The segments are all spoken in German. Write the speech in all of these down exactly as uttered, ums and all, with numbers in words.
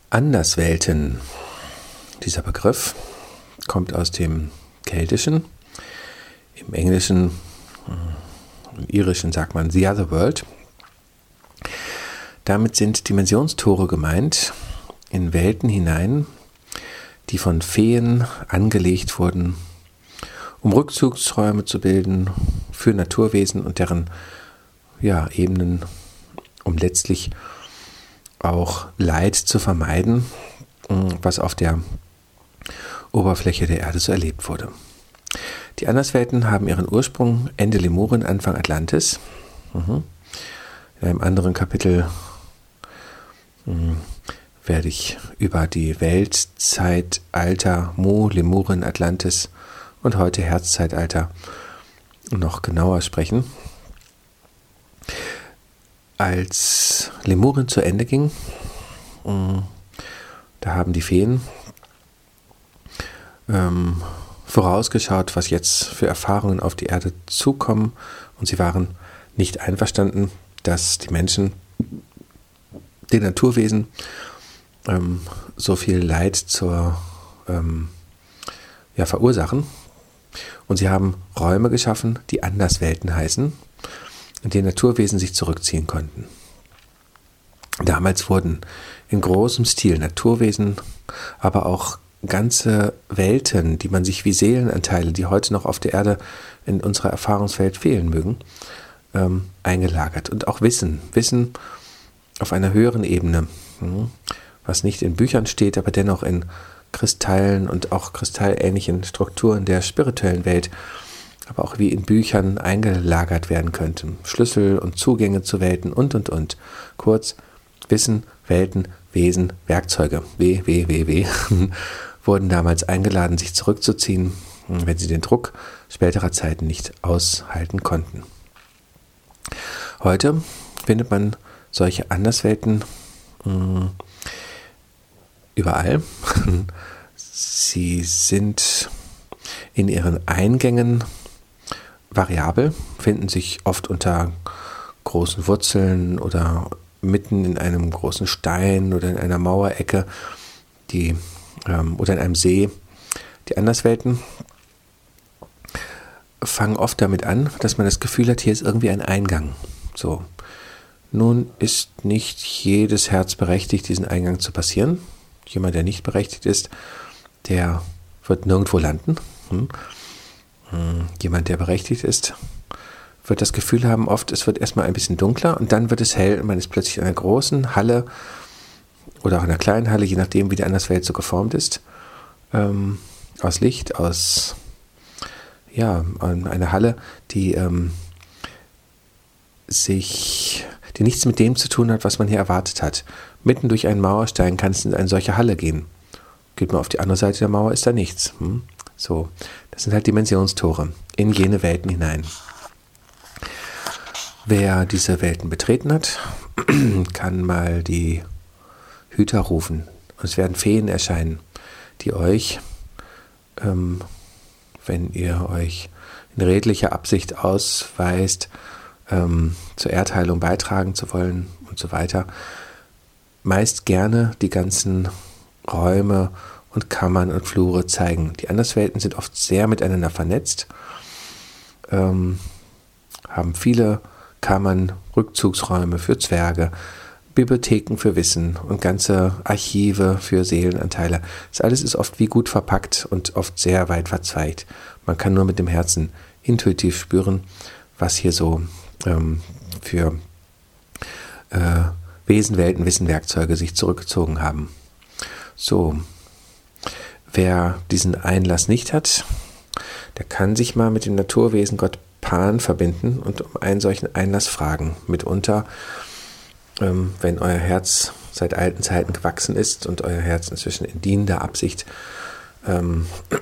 Anderswelten. Dieser Begriff kommt aus dem Keltischen. Im Englischen, im Irischen sagt man The Other World. Damit sind Dimensionstore gemeint, in Welten hinein, die von Feen angelegt wurden, um Rückzugsräume zu bilden für Naturwesen und deren ja, Ebenen, um letztlich auch Leid zu vermeiden, was auf der Oberfläche der Erde so erlebt wurde. Die Anderswelten haben ihren Ursprung Ende Lemurien, Anfang Atlantis. In einem anderen Kapitel werde ich über die Weltzeitalter Mu, Lemurien, Atlantis und heute Herzzeitalter noch genauer sprechen. Als Lemurien zu Ende ging, da haben die Feen ähm, vorausgeschaut, was jetzt für Erfahrungen auf die Erde zukommen, und sie waren nicht einverstanden, dass die Menschen, den Naturwesen, ähm, so viel Leid zur, ähm, ja, verursachen. Und sie haben Räume geschaffen, die Anderswelten heißen, in denen Naturwesen sich zurückziehen konnten. Damals wurden in großem Stil Naturwesen, aber auch ganze Welten, die man sich wie Seelenanteile, die heute noch auf der Erde in unserer Erfahrungswelt fehlen mögen, ähm, eingelagert. Und auch Wissen, Wissen auf einer höheren Ebene, was nicht in Büchern steht, aber dennoch in Kristallen und auch kristallähnlichen Strukturen der spirituellen Welt, aber auch wie in Büchern eingelagert werden könnte. Schlüssel und Zugänge zu Welten und, und, und. Kurz, Wissen, Welten, Wesen, Werkzeuge, W, W, W, W, wurden damals eingeladen, sich zurückzuziehen, wenn sie den Druck späterer Zeiten nicht aushalten konnten. Heute findet man solche Anderswelten mh, überall. Sie sind in ihren Eingängen variabel, finden sich oft unter großen Wurzeln oder mitten in einem großen Stein oder in einer Mauerecke, die, ähm, oder in einem See. Die Anderswelten fangen oft damit an, dass man das Gefühl hat, hier ist irgendwie ein Eingang. So. Nun ist nicht jedes Herz berechtigt, diesen Eingang zu passieren. Jemand, der nicht berechtigt ist, der wird nirgendwo landen. Hm. Jemand, der berechtigt ist, wird das Gefühl haben, oft, es wird erstmal ein bisschen dunkler und dann wird es hell und man ist plötzlich in einer großen Halle oder auch in einer kleinen Halle, je nachdem, wie die Anderswelt so geformt ist, ähm, aus Licht, aus, ja, eine Halle, die ähm, sich, die nichts mit dem zu tun hat, was man hier erwartet hat. Mitten durch einen Mauerstein kann es in eine solche Halle gehen. Geht man auf die andere Seite der Mauer, ist da nichts. Hm? So, das sind halt Dimensionstore in jene Welten hinein. Wer diese Welten betreten hat, kann mal die Hüter rufen. Und es werden Feen erscheinen, die euch, ähm, wenn ihr euch in redlicher Absicht ausweist, ähm, zur Erdheilung beitragen zu wollen und so weiter, meist gerne die ganzen Räume und Kammern und Flure zeigen. Die Anderswelten sind oft sehr miteinander vernetzt, ähm, haben viele Kammern, Rückzugsräume für Zwerge, Bibliotheken für Wissen und ganze Archive für Seelenanteile. Das alles ist oft wie gut verpackt und oft sehr weit verzweigt. Man kann nur mit dem Herzen intuitiv spüren, was hier so ähm, für äh, Wesen, Welten, Wissen, Werkzeuge sich zurückgezogen haben. So, wer diesen Einlass nicht hat, der kann sich mal mit dem Naturwesen Gott Pan verbinden und um einen solchen Einlass fragen. Mitunter, ähm, wenn euer Herz seit alten Zeiten gewachsen ist und euer Herz inzwischen in dienender Absicht ähm,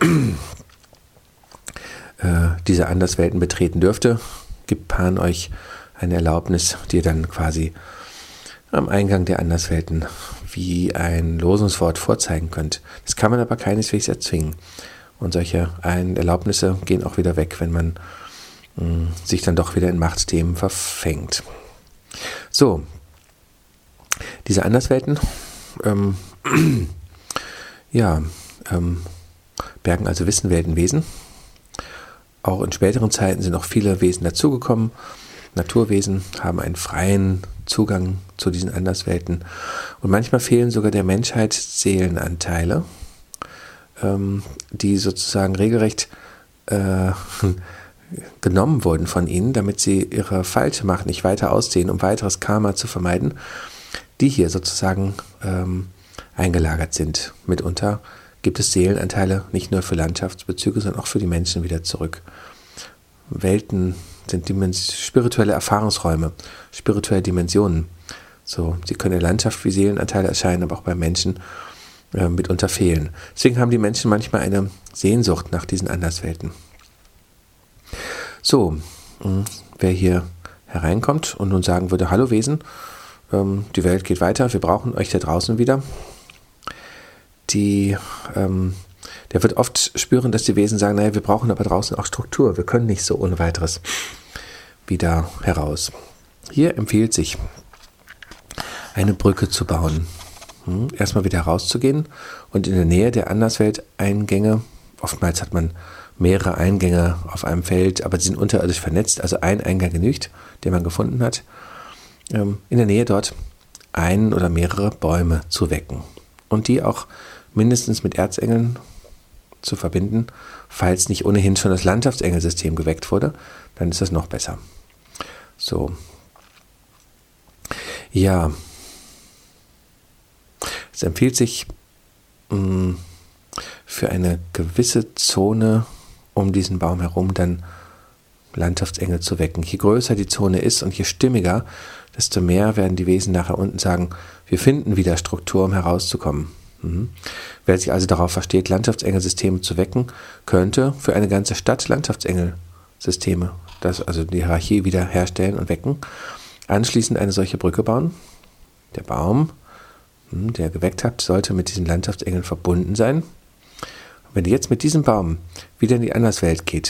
äh, diese Anderswelten betreten dürfte, gibt Pan euch eine Erlaubnis, die ihr dann quasi am Eingang der Anderswelten wie ein Losungswort vorzeigen könnt. Das kann man aber keineswegs erzwingen. Und solche Erlaubnisse gehen auch wieder weg, wenn man mh, sich dann doch wieder in Machtthemen verfängt. So, diese Anderswelten ähm, Ja, ähm, bergen also Wissen, Welten, Wesen. Auch in späteren Zeiten sind noch viele Wesen dazugekommen. Naturwesen haben einen freien Zugang zu diesen Anderswelten. Und manchmal fehlen sogar der Menschheit Seelenanteile, ähm, die sozusagen regelrecht äh, genommen wurden von ihnen, damit sie ihre falsche Macht nicht weiter ausdehnen, um weiteres Karma zu vermeiden, die hier sozusagen ähm, eingelagert sind. Mitunter gibt es Seelenanteile nicht nur für Landschaftsbezüge, sondern auch für die Menschen wieder zurück. Welten sind Dimens- spirituelle Erfahrungsräume, spirituelle Dimensionen. So, sie können in der Landschaft wie Seelenanteile erscheinen, aber auch bei Menschen äh, mitunter fehlen. Deswegen haben die Menschen manchmal eine Sehnsucht nach diesen Anderswelten. So, mh, wer hier hereinkommt und nun sagen würde, hallo Wesen, ähm, die Welt geht weiter, wir brauchen euch da draußen wieder, die, ähm, der wird oft spüren, dass die Wesen sagen, naja, wir brauchen aber draußen auch Struktur, wir können nicht so ohne weiteres wieder heraus. Hier empfiehlt sich, eine Brücke zu bauen. Hm, erstmal wieder rauszugehen und in der Nähe der Anderswelt-Eingänge, oftmals hat man mehrere Eingänge auf einem Feld, aber die sind unterirdisch vernetzt, also ein Eingang genügt, den man gefunden hat, ähm, in der Nähe dort einen oder mehrere Bäume zu wecken und die auch mindestens mit Erzengeln zu verbinden. Falls nicht ohnehin schon das Landschaftsengelsystem geweckt wurde, dann ist das noch besser. So. Ja. Es empfiehlt sich mh, für eine gewisse Zone um diesen Baum herum dann Landschaftsengel zu wecken. Je größer die Zone ist und je stimmiger, desto mehr werden die Wesen nachher unten sagen, wir finden wieder Struktur, um herauszukommen. Mhm. Wer sich also darauf versteht, Landschaftsengelsysteme zu wecken, könnte für eine ganze Stadt Landschaftsengelsysteme, das also die Hierarchie wieder herstellen und wecken, anschließend eine solche Brücke bauen. Der Baum, der geweckt hat, sollte mit diesen Landschaftsengeln verbunden sein. Und wenn ihr jetzt mit diesem Baum wieder in die Anderswelt geht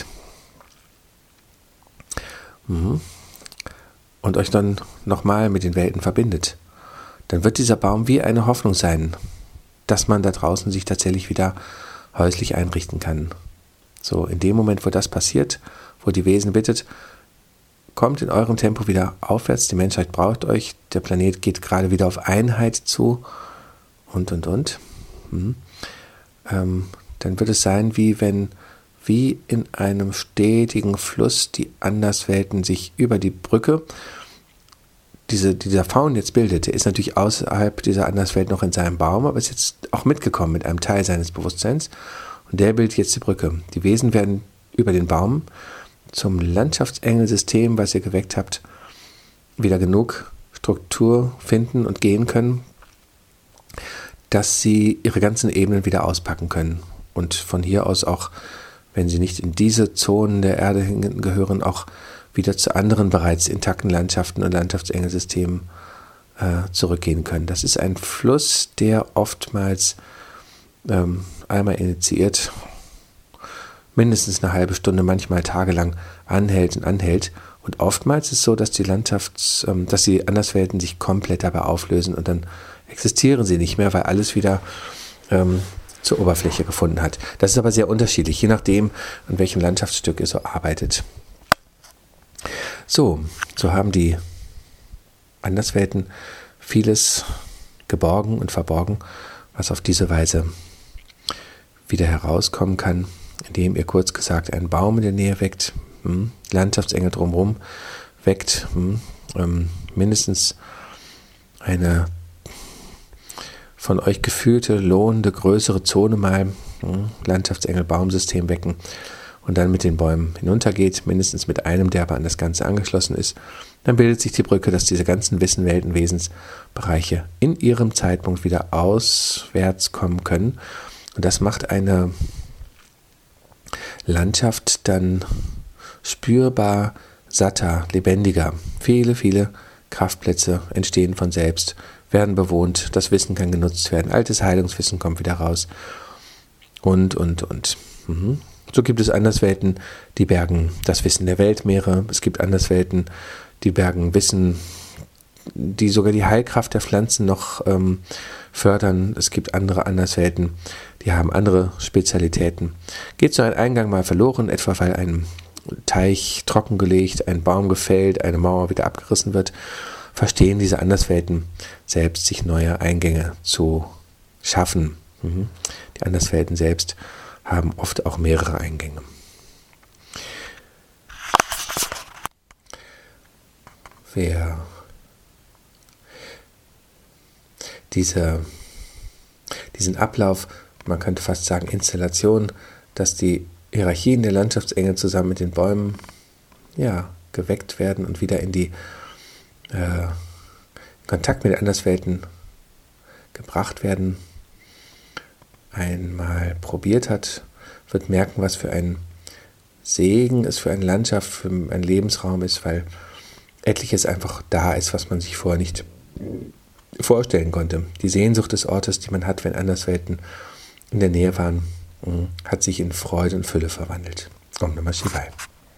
und euch dann nochmal mit den Welten verbindet, dann wird dieser Baum wie eine Hoffnung sein, dass man da draußen sich tatsächlich wieder häuslich einrichten kann. So, in dem Moment, wo das passiert, wo die Wesen bittet, kommt in eurem Tempo wieder aufwärts, die Menschheit braucht euch, der Planet geht gerade wieder auf Einheit zu und, und, und. Mhm. Ähm, dann wird es sein, wie wenn, wie in einem stetigen Fluss die Anderswelten sich über die Brücke, diese, die dieser Faun jetzt bildete, ist natürlich außerhalb dieser Anderswelt noch in seinem Baum, aber ist jetzt auch mitgekommen mit einem Teil seines Bewusstseins und der bildet jetzt die Brücke. Die Wesen werden über den Baum zum Landschaftsengelsystem, was ihr geweckt habt, wieder genug Struktur finden und gehen können, dass sie ihre ganzen Ebenen wieder auspacken können und von hier aus auch, wenn sie nicht in diese Zonen der Erde gehören, auch wieder zu anderen bereits intakten Landschaften und Landschaftsengelsystemen äh, zurückgehen können. Das ist ein Fluss, der oftmals ähm, einmal initiiert, mindestens eine halbe Stunde, manchmal tagelang anhält und anhält. Und oftmals ist es so, dass die Landschafts-, ähm, dass die Anderswelten sich komplett dabei auflösen und dann existieren sie nicht mehr, weil alles wieder ähm, zur Oberfläche gefunden hat. Das ist aber sehr unterschiedlich, je nachdem, an welchem Landschaftsstück ihr so arbeitet. So, so haben die Anderswelten vieles geborgen und verborgen, was auf diese Weise wieder herauskommen kann, indem ihr kurz gesagt einen Baum in der Nähe weckt, hm, Landschaftsengel drumherum weckt, hm, ähm, mindestens eine von euch gefühlte, lohnende, größere Zone mal, hm, Landschaftsengel-Baumsystem wecken und dann mit den Bäumen hinuntergeht, mindestens mit einem, der aber an das Ganze angeschlossen ist, dann bildet sich die Brücke, dass diese ganzen Wissen, Welten, Wesensbereiche in ihrem Zeitpunkt wieder auswärts kommen können. Und das macht eine Landschaft dann spürbar satter, lebendiger. Viele, viele Kraftplätze entstehen von selbst, werden bewohnt, das Wissen kann genutzt werden, altes Heilungswissen kommt wieder raus und, und, und. Mhm. So gibt es Anderswelten, die bergen das Wissen der Weltmeere. Es gibt Anderswelten, die bergen Wissen die sogar die Heilkraft der Pflanzen noch ähm, fördern. Es gibt andere Anderswelten, die haben andere Spezialitäten. Geht so ein Eingang mal verloren, etwa weil ein Teich trockengelegt, ein Baum gefällt, eine Mauer wieder abgerissen wird, verstehen diese Anderswelten selbst, sich neue Eingänge zu schaffen. Mhm. Die Anderswelten selbst haben oft auch mehrere Eingänge. Wer diese, diesen Ablauf, man könnte fast sagen Installation, dass die Hierarchien der Landschaftsengel zusammen mit den Bäumen ja, geweckt werden und wieder in die äh, Kontakt mit den Anderswelten gebracht werden, einmal probiert hat, wird merken, was für ein Segen es für eine Landschaft, für einen Lebensraum ist, weil etliches einfach da ist, was man sich vorher nicht vorstellen konnte. Die Sehnsucht des Ortes, die man hat, wenn Anderswelten in der Nähe waren, hat sich in Freude und Fülle verwandelt. Om Namah Shivaya.